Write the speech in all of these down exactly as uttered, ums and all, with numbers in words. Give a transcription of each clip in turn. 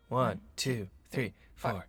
One, two, three, four.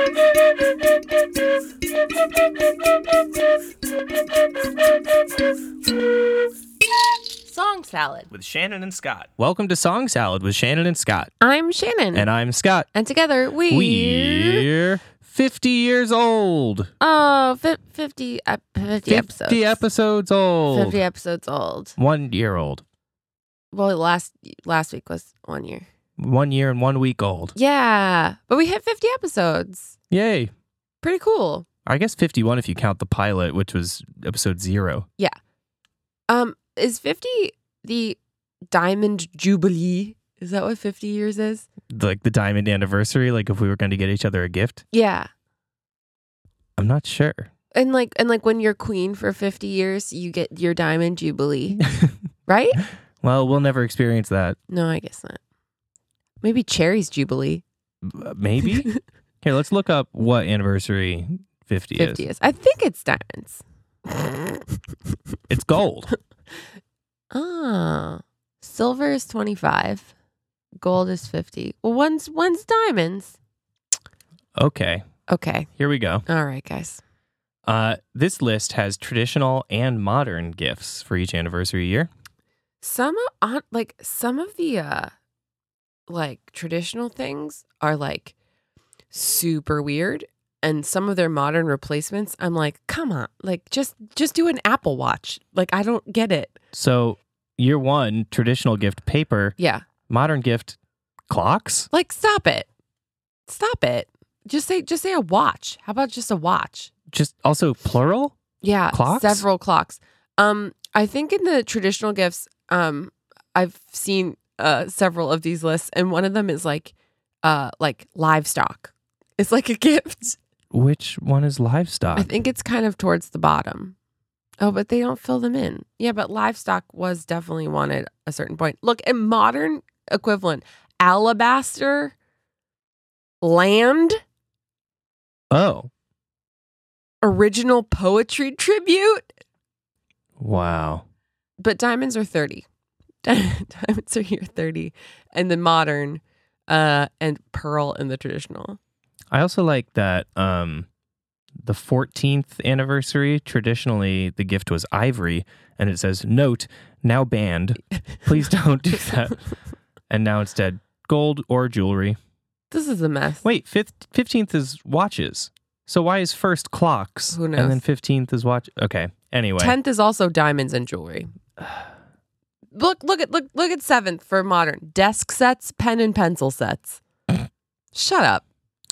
Song Salad With Shannon and Scott. Welcome to Song Salad with Shannon and Scott. I'm Shannon. And I'm Scott. And together we're... We're fifty years old. Oh, fi- fifty, ep- fifty episodes. fifty episodes old. fifty episodes old. One year old. Well, last last week was one year. One year and one week old. Yeah, but we hit fifty episodes. Yay. Pretty cool. I guess fifty-one if you count the pilot, which was episode zero. Yeah. Um, is fifty the Diamond Jubilee? Is that what fifty years is? Like the diamond anniversary, like if we were going to get each other a gift? Yeah. I'm not sure. And like and like when you're queen for fifty years, you get your Diamond Jubilee. Right? Well, we'll never experience that. No, I guess not. Maybe Cherry's Jubilee. Uh, Maybe? Here, let's look up what anniversary fifty, fifty is. is. I think it's diamonds. It's gold. Ah, silver is twenty-five. Gold is fifty. Well, one's one's diamonds. Okay, Okay. here we go. All right, guys. Uh, this list has traditional and modern gifts for each anniversary year. Some on like some of the uh like traditional things are like super weird, and some of their modern replacements, I'm like, come on, like just just do an Apple Watch. Like I don't get it. So, year one, traditional gift, paper. Yeah. Modern gift, clocks? Like stop it. Stop it. Just say just say a watch. How about just a watch? Just also plural? Yeah, Clocks? several clocks. Um, I think in the traditional gifts, um, I've seen uh several of these lists, and one of them is like, uh, like livestock. It's like a gift. Which one is livestock? I think it's kind of towards the bottom. Oh, but they don't fill them in. Yeah, but livestock was definitely one at a certain point. Look, a modern equivalent, alabaster, land, Oh, original poetry tribute. wow. But diamonds are thirty. Diamonds are here thirty. And the modern uh, and pearl in the traditional. I also like that um, the fourteenth anniversary, traditionally the gift was ivory, and it says, note, now banned. Please don't do that. And now instead, gold or jewelry. This is a mess. Wait, fifth, fifteenth is watches. So why is first clocks? Who knows? And then fifteenth is watch. Okay, anyway. tenth is also diamonds and jewelry. Look, look at look look at seventh for modern. Desk sets, pen and pencil sets. Shut up.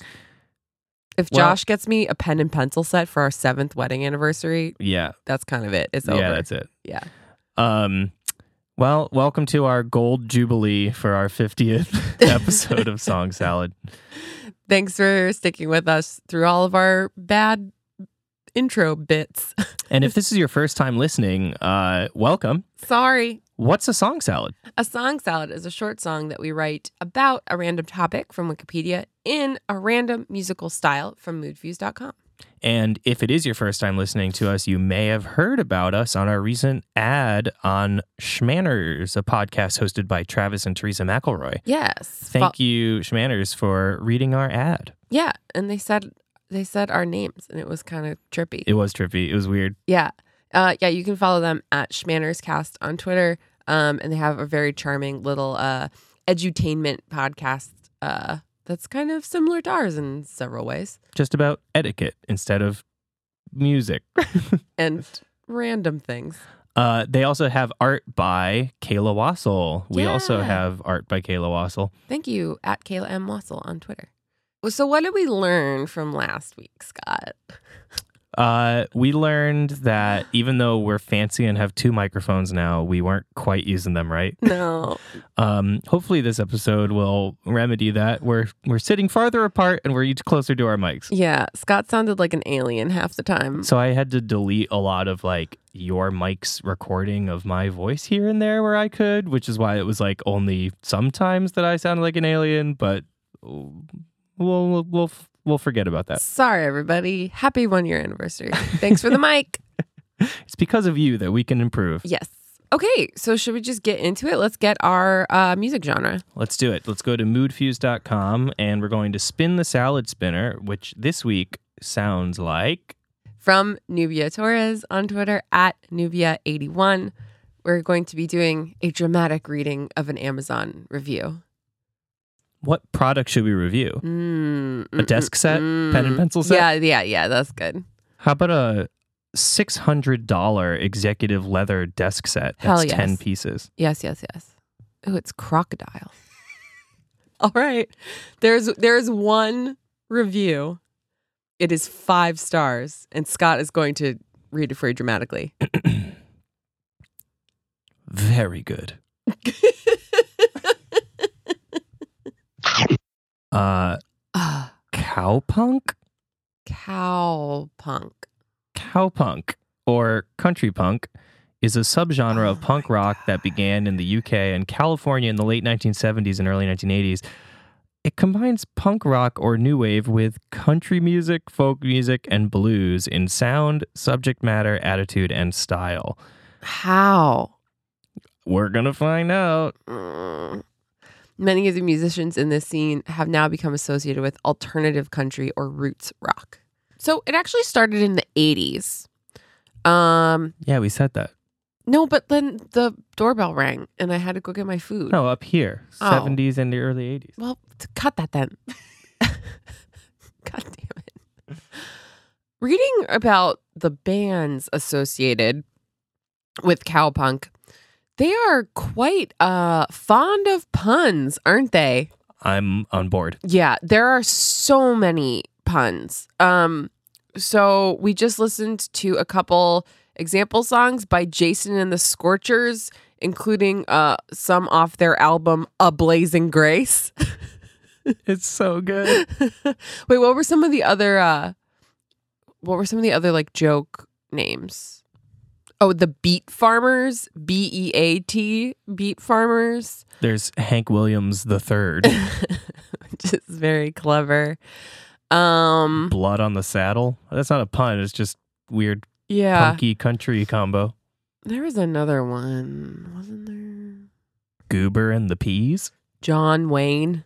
If Well- Josh gets me a pen and pencil set for our seventh wedding anniversary, Yeah, that's kind of it. It's over. yeah, that's it. Yeah. Um, well, welcome to our gold jubilee for our fiftieth episode of Song Salad. Thanks for sticking with us through all of our bad intro bits. And if this is your first time listening, uh, welcome. Sorry. What's a song salad? A song salad is a short song that we write about a random topic from Wikipedia in a random musical style from mood views dot com. And if it is your first time listening to us, you may have heard about us on our recent ad on Schmanners, a podcast hosted by Travis and Teresa McElroy. Yes. Thank you, Schmanners, for reading our ad. Yeah, and they said they said our names, and it was kind of trippy. It was trippy. It was weird. Yeah, uh, yeah. You can follow them at Schmannerscast on Twitter, um, and they have a very charming little uh, edutainment podcast uh, that's kind of similar to ours in several ways, Just about etiquette instead of music. and random things. Uh, they also have art by Kayla Wassel. We also Yeah. have art by Kayla Wassel. Thank you at Kayla M Wassel on Twitter. So, what did we learn from last week, Scott? Uh, we learned that even though we're fancy and have two microphones now, we weren't quite using them right. No. Um, hopefully this episode will remedy that. We're we're sitting farther apart and we're each closer to our mics. Yeah, Scott sounded like an alien half the time. So I had to delete a lot of like your mic's recording of my voice here and there where I could, which is why it was like only sometimes that I sounded like an alien, but we'll we'll we'll, we'll forget about that. Sorry, everybody. Happy one year anniversary. Thanks for the mic. It's because of you that we can improve. Yes. Okay, so should we just get into it? Let's get our uh, music genre. Let's do it. Let's go to mood fuse dot com and we're going to spin the salad spinner, which this week sounds like... From Nubia Torres on Twitter at Nubia eighty-one. We're going to be doing a dramatic reading of an Amazon review. What product should we review? Mm, a desk set? mm, Pen and pencil set? Yeah, yeah, yeah, that's good. How about a six hundred dollars executive leather desk set? That's Hell yes. ten pieces. Yes, yes, yes. Oh, it's crocodile. All right. There's there's one review. It is five stars, and Scott is going to read it for you dramatically. Very good. uh, cowpunk? Cowpunk. Cowpunk, or country punk, is a subgenre Oh of punk my rock that began in the U K and California in the late nineteen seventies and early nineteen eighties. It combines punk rock or new wave with country music, folk music, and blues in sound, subject matter, attitude, and style. How? We're going to find out. Mm. Many of the musicians in this scene have now become associated with alternative country or roots rock. So it actually started in the eighties. Um, Yeah, we said that. no, but then the doorbell rang and I had to go get my food. No, up here. Oh. seventies and the early eighties. Well, t- cut that then. God damn it. Reading about the bands associated with cowpunk, they are quite uh, fond of puns, aren't they? I'm on board. Yeah, there are so many puns. Um, so we just listened to a couple example songs by Jason and the Scorchers, including uh, some off their album A Blazing Grace. It's so good. Wait, what were some of the other uh what were some of the other like joke names? Oh, the Beat Farmers, B E A T, Beat Farmers. There's Hank Williams the third. Which is very clever. Um Blood on the Saddle. That's not a pun. It's just weird yeah. punky country combo. There was another one, wasn't there? Goober and the Peas. John Wayne.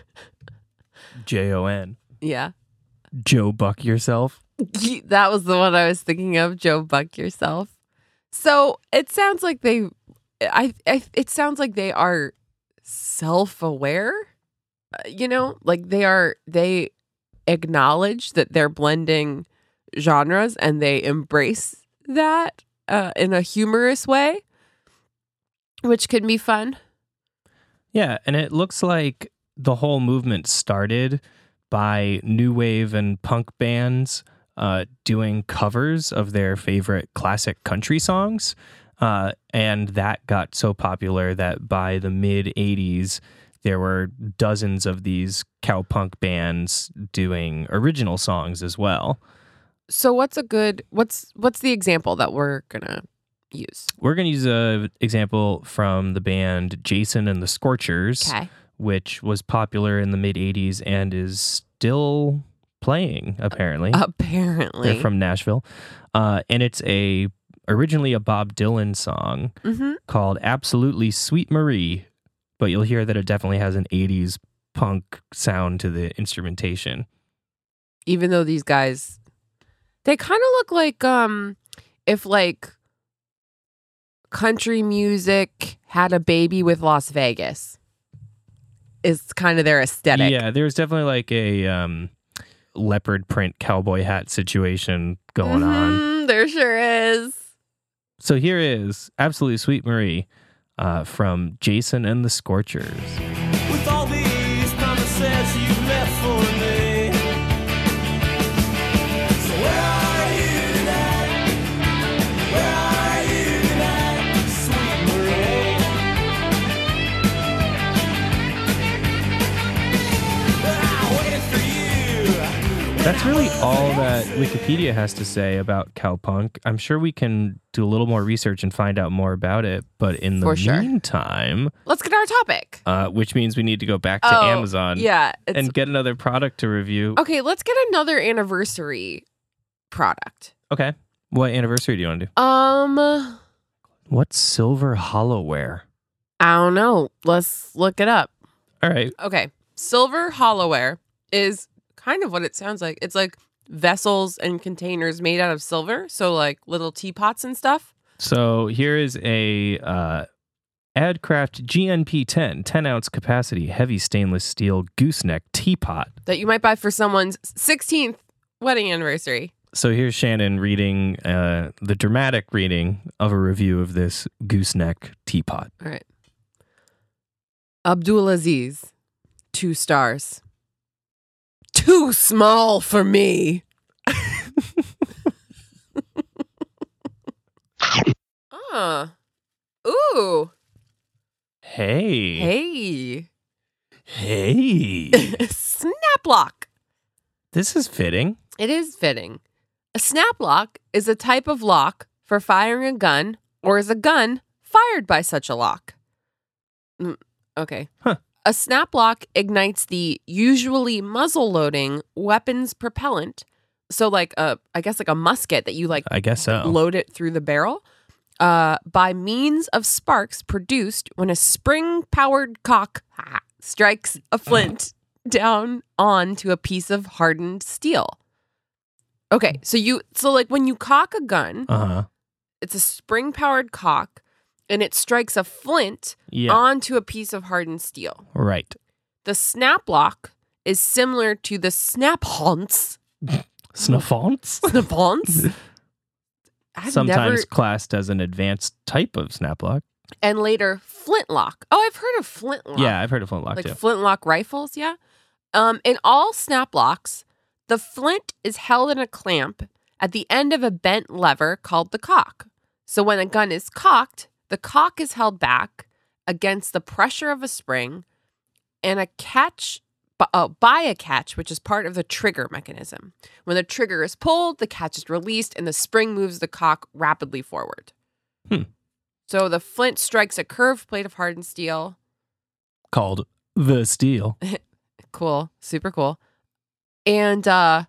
J O N. Yeah. Joe Buck Yourself. That was the one I was thinking of, Joe Buck Yourself. So it sounds like they, I, I it sounds like they are self-aware, uh, you know, like they are, they acknowledge that they're blending genres and they embrace that uh, in a humorous way, which can be fun. Yeah, and it looks like the whole movement started by new wave and punk bands uh, doing covers of their favorite classic country songs. Uh, and that got so popular that by the mid eighties, there were dozens of these cowpunk bands doing original songs as well. So what's a good, what's what's the example that we're going to use? We're going to use an example from the band Jason and the Scorchers, Okay. which was popular in the mid eighties and is still playing, apparently. Apparently. They're from Nashville. Uh, and it's a originally a Bob Dylan song Mm-hmm. called Absolutely Sweet Marie, but you'll hear that it definitely has an eighties punk sound to the instrumentation. Even though these guys, they kind of look like um, if like country music had a baby with Las Vegas. Is kind of their aesthetic. Yeah, there's definitely like a um, leopard print cowboy hat situation going on. Mhm, there sure is. So here is Absolutely Sweet Marie uh, from Jason and the Scorchers. With all these promises you left for me, so where are you tonight? Where are you tonight, sweet Marie? I waited for you. That's really all that Wikipedia has to say about cowpunk. I'm sure we can do a little more research and find out more about it. But in the For sure. meantime, Let's get our topic. uh, which means we need to go back to Oh, Amazon Yeah. It's, and get another product to review. okay, let's get another anniversary product. Okay. What anniversary do you want to do? Um, What's silver hollowware? I don't know. Let's look it up. All right. Okay. Silver hollowware is kind of what it sounds like. It's like vessels and containers made out of silver. So like little teapots and stuff. So here is a uh, Adcraft G N P ten, ten ounce capacity, heavy stainless steel gooseneck teapot. That you might buy for someone's sixteenth wedding anniversary. So here's Shannon reading uh, the dramatic reading of a review of this gooseneck teapot. All right. Abdulaziz, two stars. Too small for me. Ah. Ooh. Hey. Hey. Hey. Snap lock. This is fitting. It is fitting. A snap lock is a type of lock for firing a gun or is a gun fired by such a lock. Mm, okay. Huh. A snap lock ignites the usually muzzle loading weapons propellant. So like a, I guess like a musket that you like I guess so. load it through the barrel uh, by means of sparks produced when a spring-powered cock ah, strikes a flint down onto a piece of hardened steel. Okay, so you so like when you cock a gun, Uh-huh. it's a spring-powered cock, and it strikes a flint Yeah. onto a piece of hardened steel. Right. The snap lock is similar to the snap haunts. Snafonts? Snap haunts. I've Sometimes never, classed as an advanced type of snaplock. and later flintlock. Oh, I've heard of flintlock. Yeah, I've heard of flintlock like too. flintlock rifles. Yeah. Um, in all snap locks, the flint is held in a clamp at the end of a bent lever called the cock. So when a gun is cocked, the cock is held back against the pressure of a spring, and a catch uh, by a catch, which is part of the trigger mechanism. When the trigger is pulled, the catch is released, and the spring moves the cock rapidly forward. Hmm. So the flint strikes a curved plate of hardened steel. Called the steel. Cool. Super cool. And uh,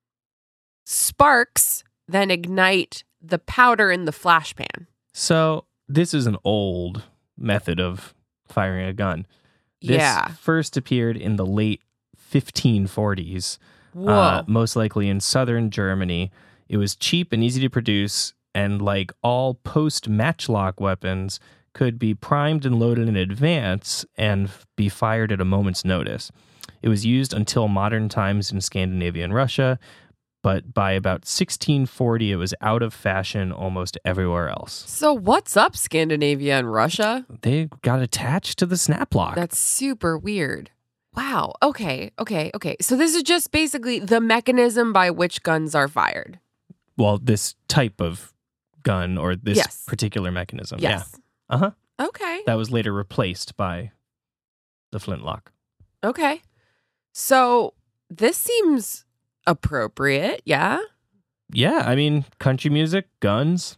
sparks then ignite the powder in the flash pan. So this is an old method of firing a gun. This yeah. first appeared in the late fifteen forties, Whoa. uh, most likely in southern Germany. It was cheap and easy to produce, and like all post-matchlock weapons, could be primed and loaded in advance and be fired at a moment's notice. It was used until modern times in Scandinavia and Russia, but by about sixteen forty, it was out of fashion almost everywhere else. So what's up, Scandinavia and Russia? They got attached to the snaplock. That's super weird. Wow. Okay. Okay. Okay. So this is just basically the mechanism by which guns are fired. Well, this type of gun or this Yes. particular mechanism. Yes. Yeah. Uh-huh. Okay. That was later replaced by the flintlock. Okay. So this seems appropriate. Yeah. Yeah, I mean, country music, guns.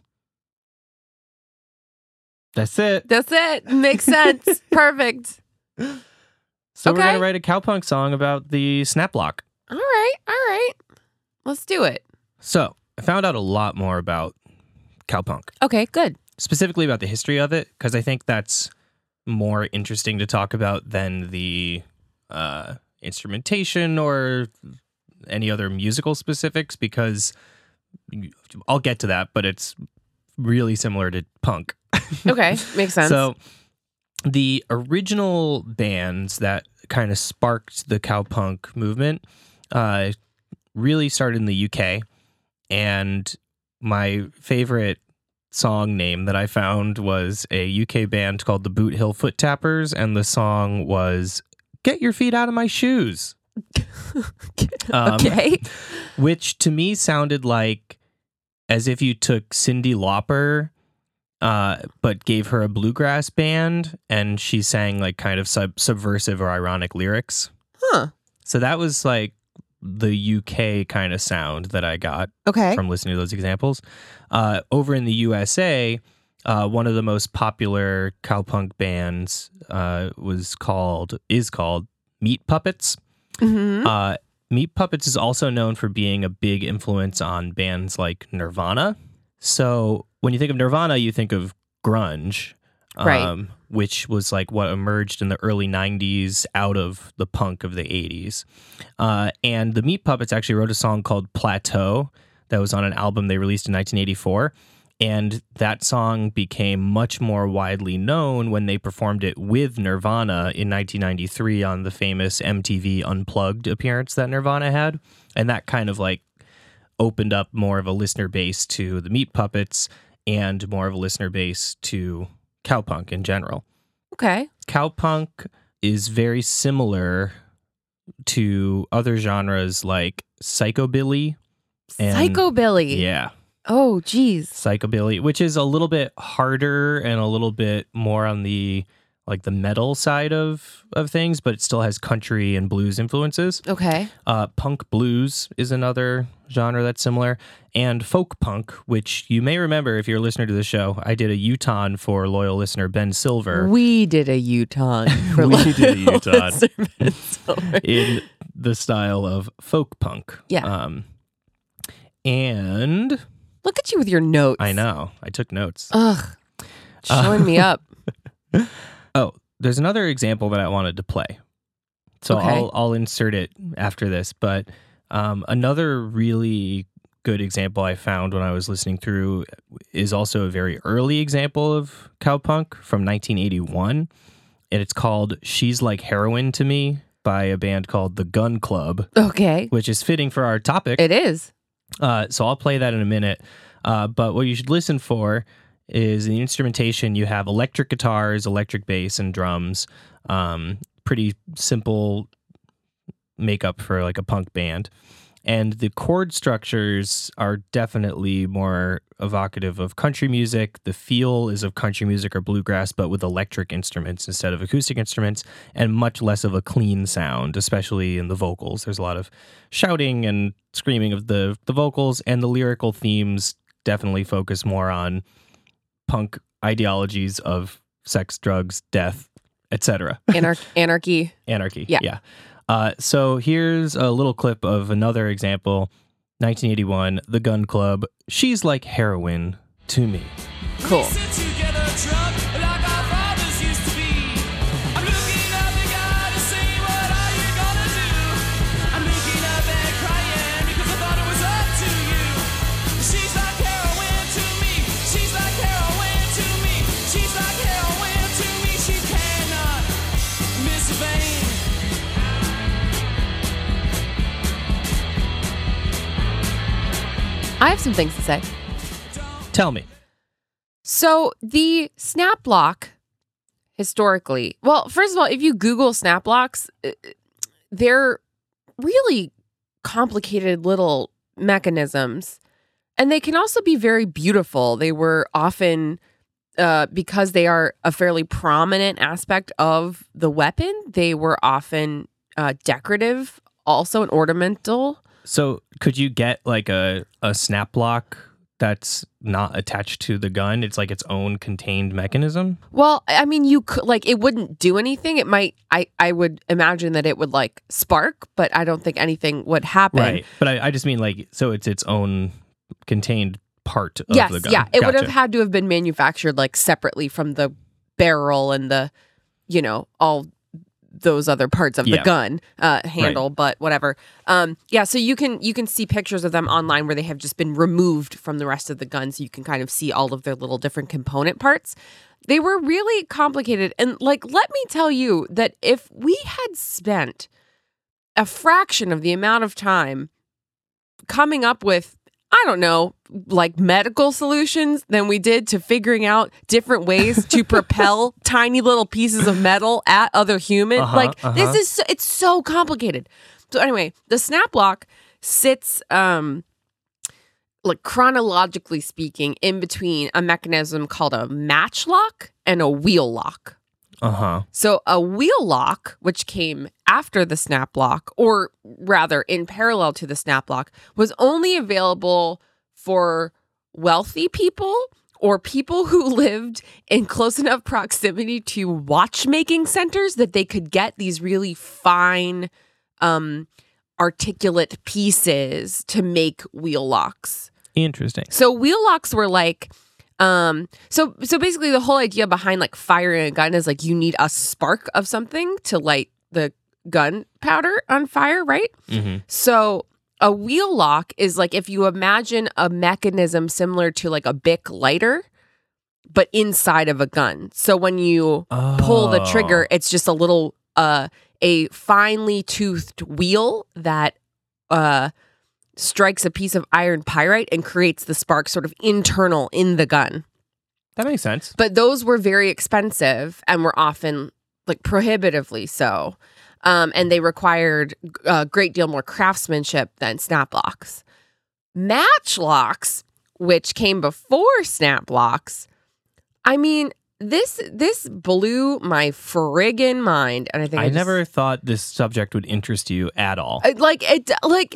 That's it. That's it. Makes sense. Perfect. So we're Okay. going to write a cowpunk song about the snaplock. All right. All right. Let's do it. So I found out a lot more about cowpunk, Okay. Good. specifically about the history of it, because I think that's more interesting to talk about than the uh, instrumentation or any other musical specifics, because I'll get to that, but it's really similar to punk. Okay. Makes sense. So the original bands that kind of sparked the cowpunk movement uh, really started in the U K. And my favorite song name that I found was a U K band called the Boot Hill Foot Tappers, and the song was "Get Your Feet Out of My Shoes," um, okay. which to me sounded like as if you took Cyndi Lauper, uh, but gave her a bluegrass band, and she sang like kind of sub- subversive or ironic lyrics. Huh. So that was like the U K kind of sound that I got Okay. from listening to those examples. Uh, over in the U S A, uh, one of the most popular cowpunk bands uh, was called is called Meat Puppets. Mm-hmm. Uh, Meat Puppets is also known for being a big influence on bands like Nirvana. So when you think of Nirvana, you think of grunge, Right. um, which was like what emerged in the early nineties out of the punk of the eighties. Uh, and the Meat Puppets actually wrote a song called Plateau that was on an album they released in nineteen eighty-four. And that song became much more widely known when they performed it with Nirvana in nineteen ninety-three on the famous M T V Unplugged appearance that Nirvana had. And that kind of like opened up more of a listener base to the Meat Puppets and more of a listener base to cowpunk in general. Okay. Cowpunk is very similar to other genres like psychobilly. And, Psychobilly. Yeah. Oh, geez. Psychobilly, which is a little bit harder and a little bit more on the like the metal side of of things, but it still has country and blues influences. Okay. Uh, punk blues is another genre that's similar, and folk punk, which you may remember if you're a listener to the show. I did a U-Ton for loyal listener Ben Silver We did a U-Ton. For We did a U-Ton. listener Ben Silver. in the style of folk punk. Yeah. Um, and Look at you with your notes. I know I took notes. Ugh. Uh, Showing me up. Oh, there's another example that I wanted to play. So Okay. I'll I'll insert it after this. But um, another really good example I found when I was listening through is also a very early example of cowpunk from nineteen eighty-one. And it's called She's Like Heroin to Me by a band called The Gun Club, Okay. which is fitting for our topic. It is. Uh, so I'll play that in a minute. Uh, but what you should listen for is in the instrumentation, you have electric guitars, electric bass, and drums. Um, pretty simple makeup for like a punk band. And the chord structures are definitely more evocative of country music. The feel is of country music or bluegrass, but with electric instruments instead of acoustic instruments, and much less of a clean sound, especially in the vocals. There's a lot of shouting and screaming of the, the vocals, and the lyrical themes definitely focus more on punk ideologies of sex, drugs, death, et cetera. Anar- anarchy. Anarchy. Yeah. Yeah. Uh, so here's a little clip of another example. nineteen eighty-one, The Gun Club. She's like heroin to me. Cool. Sit together drunk like our fathers used to be. I'm looking up at God to see what are you gonna do. I'm looking up and crying because I thought it was up to you. She's like heroin to me. She's like heroin to me. She's like heroin to me. She cannot miss a vein. I have some things to say. Tell me. So the snap lock, historically, well, first of all, if you Google snap locks, uh, they're really complicated little mechanisms, and they can also be very beautiful. They were often, uh, because they are a fairly prominent aspect of the weapon, they were often uh, decorative, also and ornamental. So could you get like a, a snap lock that's not attached to the gun? It's like its own contained mechanism? Well, I mean, you could like it wouldn't do anything. It might. I I would imagine that it would like spark, but I don't think anything would happen. Right. But I, I just mean like, so it's its own contained part of Yes. the gun. Yeah. It would have Gotcha. had to have been manufactured like separately from the barrel and the, you know, all those other parts of Yeah. the gun uh, handle, but whatever. Um, yeah. So you can you can see pictures of them online where they have just been removed from the rest of the gun, so you can kind of see all of their little different component parts. They were really complicated, and like, let me tell you that if we had spent a fraction of the amount of time coming up with, I don't know, like medical solutions than we did to figuring out different ways to propel tiny little pieces of metal at other humans. Uh-huh, like uh-huh. this is so, it's so complicated. So anyway, the snap lock sits um like chronologically speaking in between a mechanism called a match lock and a wheel lock. Uh-huh. So a wheel lock, which came after the snap lock, or rather in parallel to the snap lock, was only available for wealthy people or people who lived in close enough proximity to watchmaking centers that they could get these really fine, um, articulate pieces to make wheel locks. Interesting. So wheel locks were like Um, so so basically the whole idea behind like firing a gun is like you need a spark of something to light the gunpowder on fire, right? Mm-hmm. So a wheel lock is like if you imagine a mechanism similar to like a Bic lighter, but inside of a gun. So when you pull the trigger, it's just a little uh a finely toothed wheel that uh strikes a piece of iron pyrite and creates the spark sort of internal in the gun. That makes sense. But those were very expensive and were often like prohibitively so. Um, and they required a great deal more craftsmanship than snap locks. Matchlocks, which came before snap locks, I mean, this this blew my friggin' mind. And I think I, I just- never thought this subject would interest you at all. I- like it like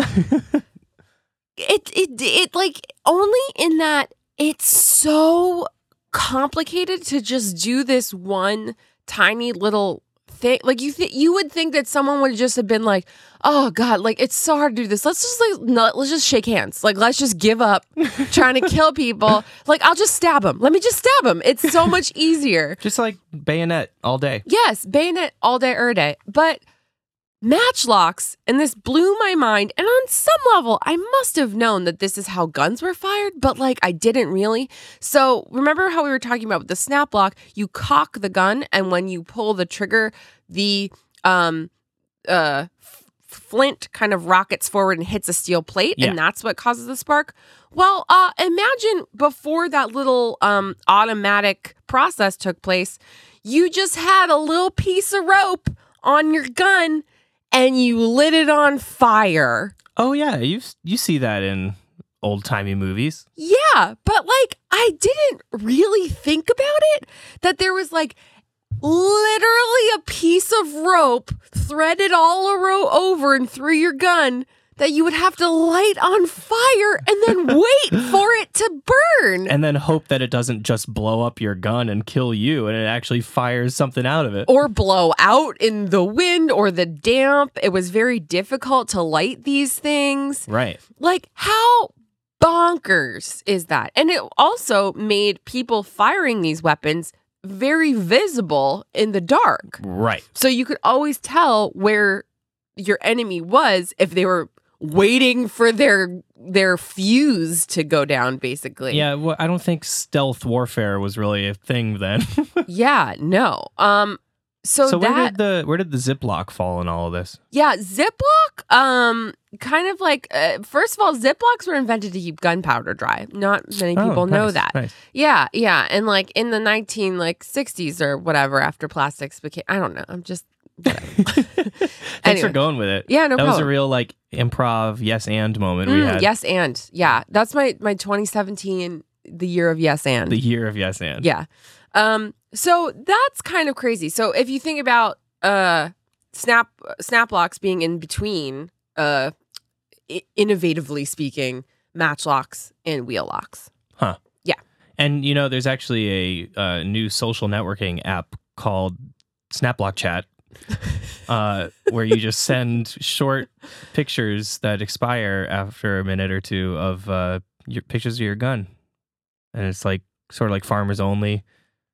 it it it like only in that it's so complicated to just do this one tiny little thing. Like you th- you would think that someone would just have been like, oh god, like it's so hard to do this. Let's just like no, let's just shake hands. Like let's just give up trying to kill people. Like I'll just stab them. Let me just stab them. It's so much easier. Just like bayonet all day. Yes, bayonet all day, er day. But matchlocks, and this blew my mind. And on some level, I must have known that this is how guns were fired, but like I didn't really. So remember how we were talking about with the snap lock? You cock the gun, and when you pull the trigger, the um uh f- flint kind of rockets forward and hits a steel plate, Yeah. and that's what causes the spark. Well, uh, imagine before that little um automatic process took place, you just had a little piece of rope on your gun and you lit it on fire. Oh yeah, you you see that in old timey movies. Yeah, but like I didn't really think about it that there was like literally a piece of rope threaded all a row over and through your gun that you would have to light on fire and then wait for it to burn. And then hope that it doesn't just blow up your gun and kill you, and it actually fires something out of it. Or blow out in the wind or the damp. It was very difficult to light these things. Right. Like, how bonkers is that? And it also made people firing these weapons very visible in the dark. Right. So you could always tell where your enemy was if they were waiting for their their fuse to go down, basically. Yeah, well, I don't think stealth warfare was really a thing then. Yeah, no. Um so, so that where did the where did the Ziploc fall in all of this? Yeah, Ziploc, um, kind of like, uh, first of all, Ziplocs were invented to keep gunpowder dry. Not many people Oh, know nice, that. nice. Yeah, yeah. And like in the nineteen like sixties or whatever, after plastics became, I don't know. I'm just, whatever. Thanks Anyway. for going with it. Yeah, no that was a problem. real like improv yes and moment we Mm, had. yes, and yeah, that's my my twenty seventeen, the year of yes and. The year of yes and. Yeah. Um, so that's kind of crazy. So if you think about uh snap snap locks being in between, uh I- innovatively speaking, matchlocks and wheel locks. Huh. Yeah. And you know, there's actually a uh, new social networking app called Snapblock Chat, uh, where you just send short pictures that expire after a minute or two of uh, your pictures of your gun, and it's like sort of like farmers only.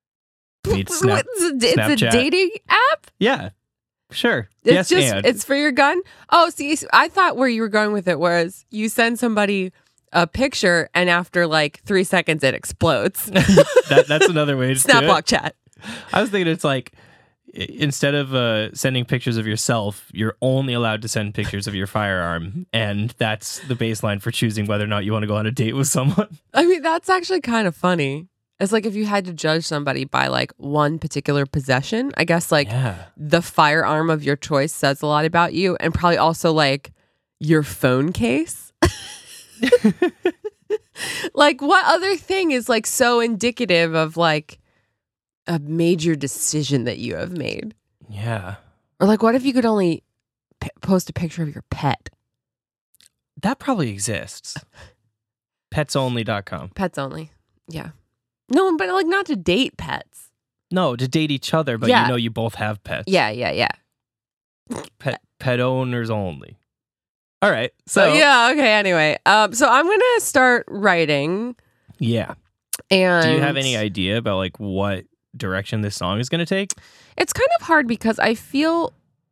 Meets Snap- it's a, it's a Snapchat. dating app. yeah, sure. It's yes, just and it's for your gun. Oh, see, I thought where you were going with it was you send somebody a picture and after like three seconds it explodes. that, that's another way to do Snaplock it. chat. I was thinking it's like i- instead of uh, sending pictures of yourself, you're only allowed to send pictures of your firearm, and that's the baseline for choosing whether or not you want to go on a date with someone. I mean, that's actually kind of funny. It's like if you had to judge somebody by like one particular possession, I guess like Yeah. the firearm of your choice says a lot about you, and probably also like your phone case. Like, what other thing is like so indicative of like a major decision that you have made? Yeah. Or like, what if you could only p- post a picture of your pet? That probably exists. pets only dot com. Pets only. Yeah. No, but like not to date pets. No, to date each other, but Yeah. you know you both have pets. Yeah, yeah, yeah. Pet pet owners only. All right. So So yeah, okay. Anyway, um, so I'm gonna start writing. yeah. And Do you have any idea about like what direction this song is going to take? It's kind of hard because I feel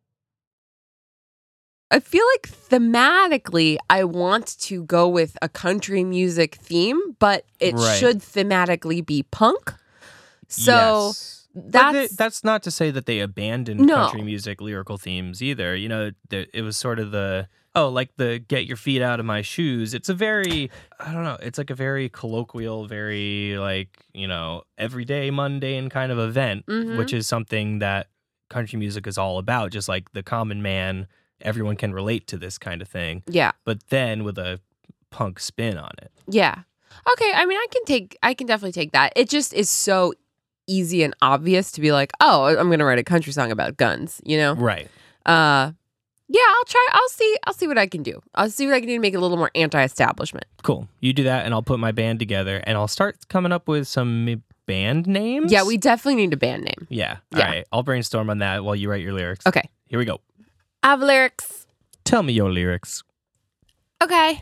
I feel like thematically I want to go with a country music theme, but it Right. should thematically be punk. So Yes. But that's they- that's not to say that they abandoned No. country music lyrical themes either. You know, the, it was sort of the, oh, like the get your feet out of my shoes. It's a very, I don't know, it's like a very colloquial, very like, you know, everyday, mundane kind of event, Mhm. which is something that country music is all about. Just like the common man, everyone can relate to this kind of thing. yeah. But then with a punk spin on it. Yeah. Okay, I mean I can take I can definitely take that. It just is so easy and obvious to be like, "Oh, I'm going to write a country song about guns," you know? Right. Uh yeah, I'll try I'll see I'll see what I can do. I'll see what I can do to make it a little more anti-establishment. Cool. You do that, and I'll put my band together, and I'll start coming up with some band names. Yeah, we definitely need a band name. Yeah. Yeah. All right. I'll brainstorm on that while you write your lyrics. Okay. Here we go. I have lyrics. Tell me your lyrics. Okay.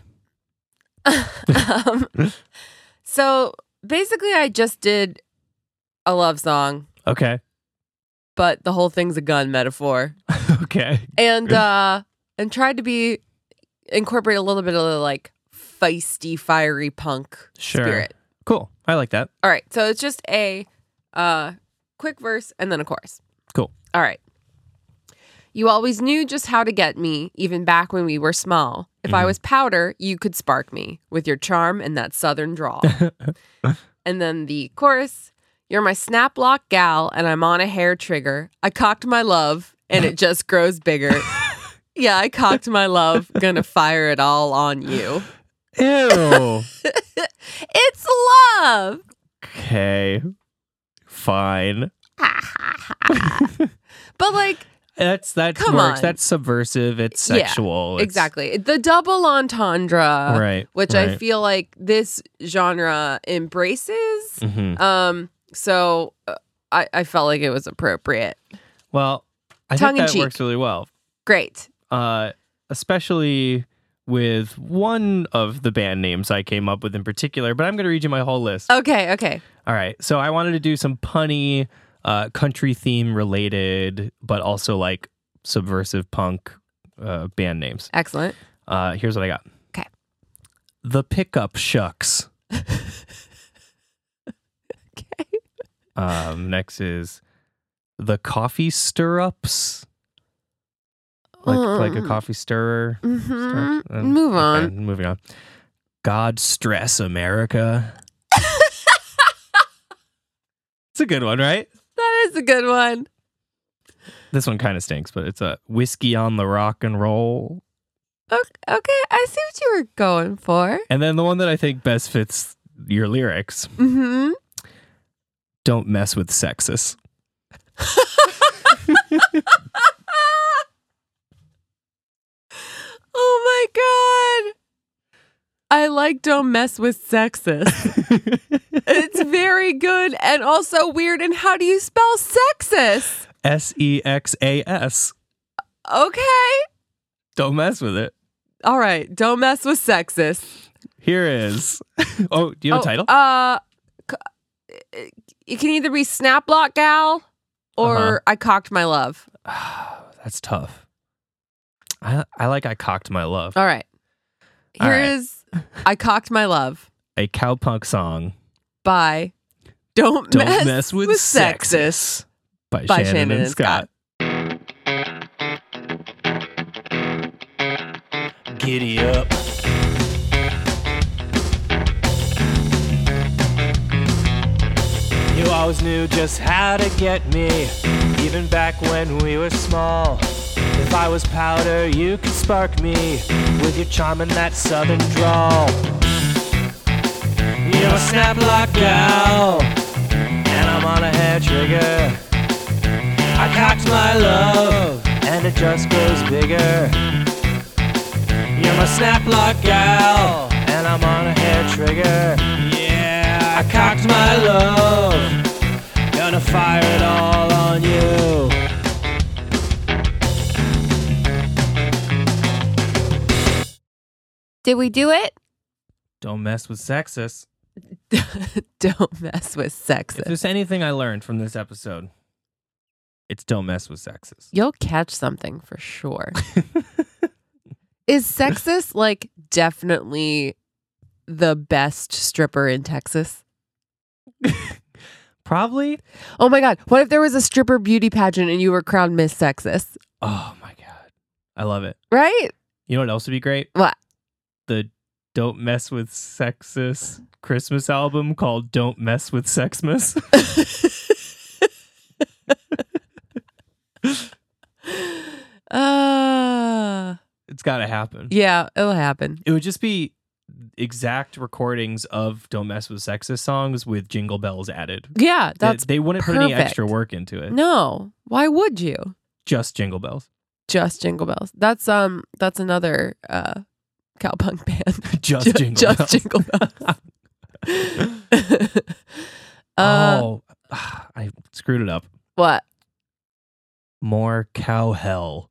um, so basically, I just did a love song, Okay. but the whole thing's a gun metaphor, Okay. and uh, and tried to be incorporate a little bit of the, like feisty, fiery punk Sure. spirit. Cool. I like that. All right, so it's just a uh, quick verse and then a chorus. Cool. All right. You always knew just how to get me, even back when we were small. If I Mhm. was powder, you could spark me with your charm and that southern drawl. And then the chorus, you're my snap lock gal and I'm on a hair trigger. I cocked my love and it just grows bigger. Yeah, I cocked my love, gonna fire it all on you. Ew. It's love. Okay. Fine. But like, That's that Come works. on. That's subversive. It's Yeah, sexual. It's- exactly. The double entendre, Right. which I right. feel like this genre embraces. Mhm. Um, so uh, I, I felt like it was appropriate. Well, I Tongue think in that cheek. works really well. Great. Uh, especially with one of the band names I came up with in particular, but I'm going to read you my whole list. Okay, okay. All right. So I wanted to do some punny, uh, country theme related, but also like subversive punk uh, band names. Excellent. Uh, here's what I got. Okay. The Pickup Shucks. Okay. Um, next is The Coffee Stirrups. Like, like a Um, coffee stirrer. mhm. Stir- uh, Move okay, on. moving on. God Stress America. It's a good one, right? That is a good one. This one kind of stinks, but it's a Whiskey on the Rock and Roll. Okay, okay, I see what you were going for. And then the one that I think best fits your lyrics. Mm-hmm. Don't mess with sexist. Oh my god. I like don't mess with sexist. It's very good and also weird. And how do you spell sexist? S E X A S. Okay. Don't mess with it. All right. Don't mess with sexist. Here is. Oh, do you have Oh, a title? Uh, c- it can either be Snap Lock Gal or Uh-huh. I Cocked My Love. That's tough. I I like I Cocked My Love. All right. All Here right. is I Cocked My Love A cowpunk song. by Don't, Don't Mess, mess, with, Sexist. sexist. By, by Shannon, Shannon and and Scott. Giddy up. You always knew just how to get me, even back when we were small. If I was powder, you could spark me with your charm and that southern drawl. You're a snap lock gal, and I'm on a hair trigger. I cocked my love, and it just grows bigger. You're my snap lock gal, and I'm on a hair trigger. Yeah, I cocked my love, gonna fire it all on you. Did we do it? Don't mess with sexist. Don't mess with If sexist. there's anything I learned from this episode, it's don't mess with sexist. You'll catch something for sure. Is sexist like definitely the best stripper in Texas? Probably. Oh my God. What if there was a stripper beauty pageant and you were crowned Miss Sexist? Oh my God. I love it. Right? You know what else would be great? What? The Don't Mess with Sexist Christmas album called Don't Mess with Sexmas. uh, It's got to happen. yeah, it'll happen. It would just be exact recordings of Don't Mess with Sexist songs with jingle bells added. Yeah, that's they, they wouldn't put any perfect. extra work into it. No. Why would you? Just jingle bells. Just Jingle Bells. That's um that's another uh cowpunk band. Just Ju- jingle just bells. Jingle Bells. uh, oh, I screwed it up. What? More cow hell.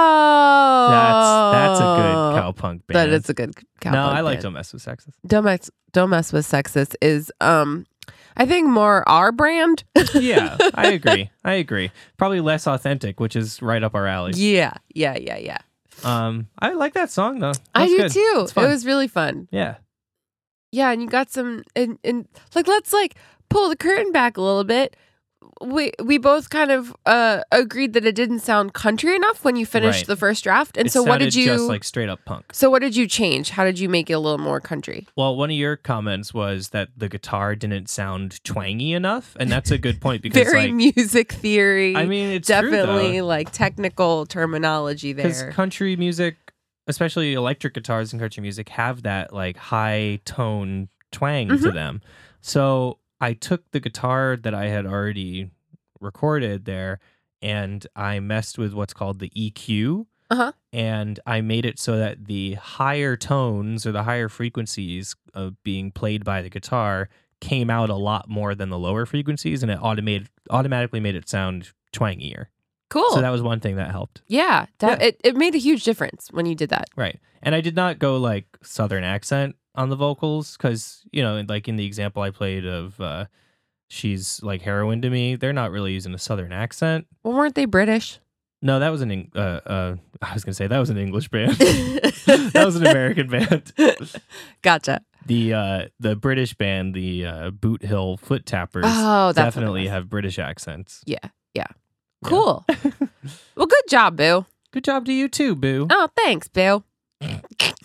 Oh, That's that's a good cowpunk band. That is a good cowpunk. No, I like band. Don't Mess with Sexist. Don't mess. Don't mess with sexist. Is um, I think more our brand. Yeah, I agree. I agree. Probably less authentic, which is right up our alley. yeah, yeah, yeah, yeah. Um, I like that song though. I That's do good. too. It's fun. It was really fun. Yeah. Yeah, and you got some and, and like let's like pull the curtain back a little bit. We we both kind of uh agreed that it didn't sound country enough when you finished Right. the first draft. And It so what did sounded you just like straight up punk? So what did you change? How did you make it a little more country? Well, one of your comments was that the guitar didn't sound twangy enough, and that's a good point because Very like music theory. I mean, it's definitely true, like technical terminology because there. country music, especially electric guitars in country music, have that like high tone twang to Mhm. them. So I took the guitar that I had already recorded there and I messed with what's called the E Q. Uh-huh. And I made it so that the higher tones or the higher frequencies of being played by the guitar came out a lot more than the lower frequencies, and it automated automatically made it sound twangier. Cool. So that was one thing that helped. yeah, that, Yeah. It, it made a huge difference when you did that. Right. And I did not go like Southern accent on the vocals because, you know, like in the example I played of uh, She's Like Heroin to Me, they're not really using a Southern accent. Well, weren't they British? No, that was an, Eng- uh, uh, I was going to say that was an English band. That was an American band. Gotcha. The uh, the British band, the uh, Boot Hill Foot Tappers, Oh, that's what it definitely was. have British accents. Yeah, yeah. Cool. Well, good job, Boo. Good job to you too, Boo. Oh, thanks, Boo. and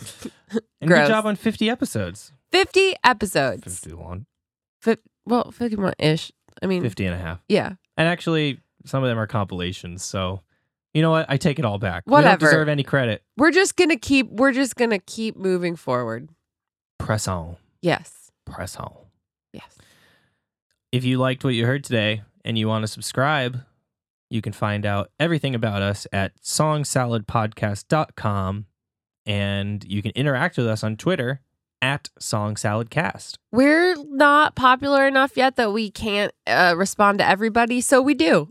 gross. good job on fifty episodes. fifty episodes. fifty-one. Fi- well, fifty-one-ish. I mean, fifty and a half. yeah. And actually, some of them are compilations. So, you know what? I take it all back. We Whatever. don't deserve any credit. We're just going to keep, we're just going to keep moving forward. Press on. Yes. Press on. Yes. If you liked what you heard today and you want to subscribe, you can find out everything about us at song salad podcast dot com. And you can interact with us on Twitter at songsaladcast. We're not popular enough yet that we can't uh, respond to everybody, so we do.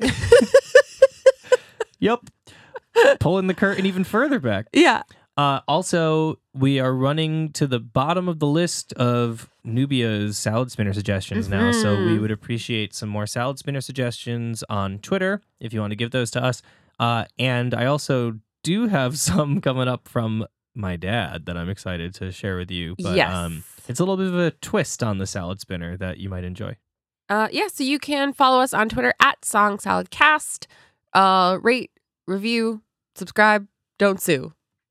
Yep. Pulling the curtain even further back. Yeah. Uh, also, we are running to the bottom of the list of Nubia's salad spinner suggestions now. So we Mhm. would appreciate some more salad spinner suggestions on Twitter if you want to give those to us. Uh, and I also do have some coming up from my dad that I'm excited to share with you. But Yes. um, it's a little bit of a twist on the salad spinner that you might enjoy. Uh, yeah, so you can follow us on Twitter at SongSaladCast. Uh, rate, review, subscribe, don't sue.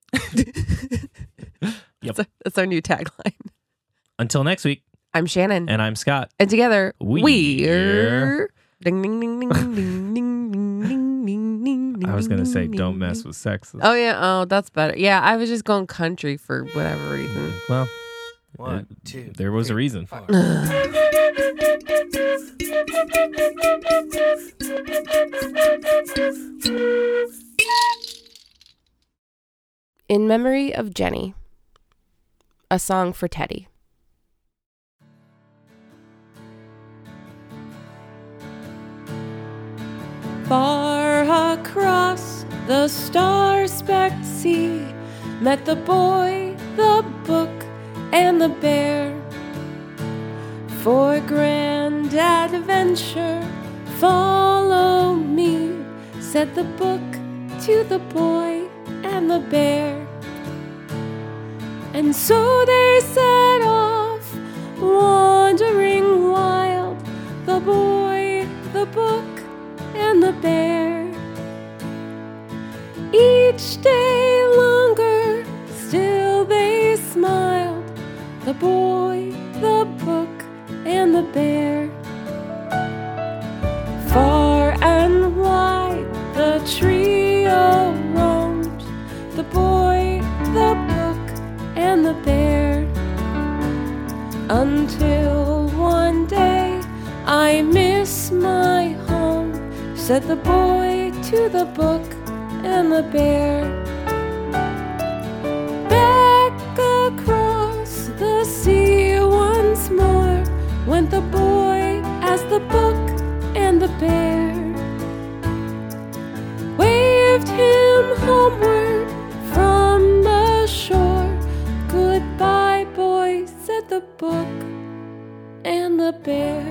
Yep. That's, our, that's our new tagline. Until next week, I'm Shannon. and I'm Scott. And together, We're- we're... Ding, ding, ding, ding, ding, ding, ding, ding, ding, ding, I was going to ding, say, ding, don't ding, mess ding. with sex. Oh, yeah. Oh, that's better. Yeah, I was just going country for whatever reason. Well, One, two, there was a three, reason. four. In Memory of Jenny, a song for Teddy. Far across the star-specked sea met the boy, the book, and the bear. For grand adventure, follow me, said the book to the boy and the bear. And so they set off, wandering wild, the boy, the book, and the bear. Each day longer, still they smiled, the boy, the book, and the bear. Far and wide the trio roamed, the boy, the book, and the bear. Until one day, I miss my home, said the boy to the book and the bear. Back across the sea once more went the boy as the book and the bear waved him homeward from the shore. Goodbye, boy, said the book and the bear.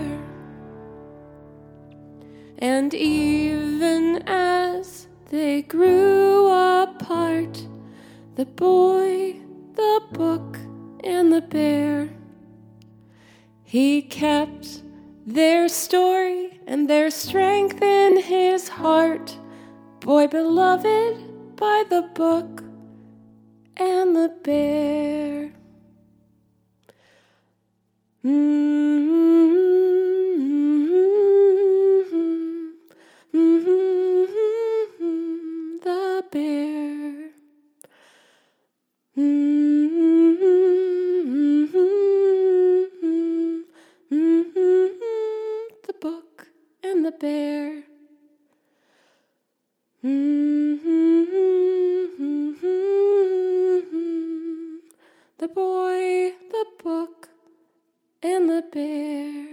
And even as they grew apart, the boy, the book, and the bear, he kept their story and their strength in his heart. Boy beloved by the book and the bear. Mm-hmm. Mm-hmm. The bear. Mm-hmm. Mm-hmm. The book and the bear. Mm-hmm. The boy, the book, and the bear.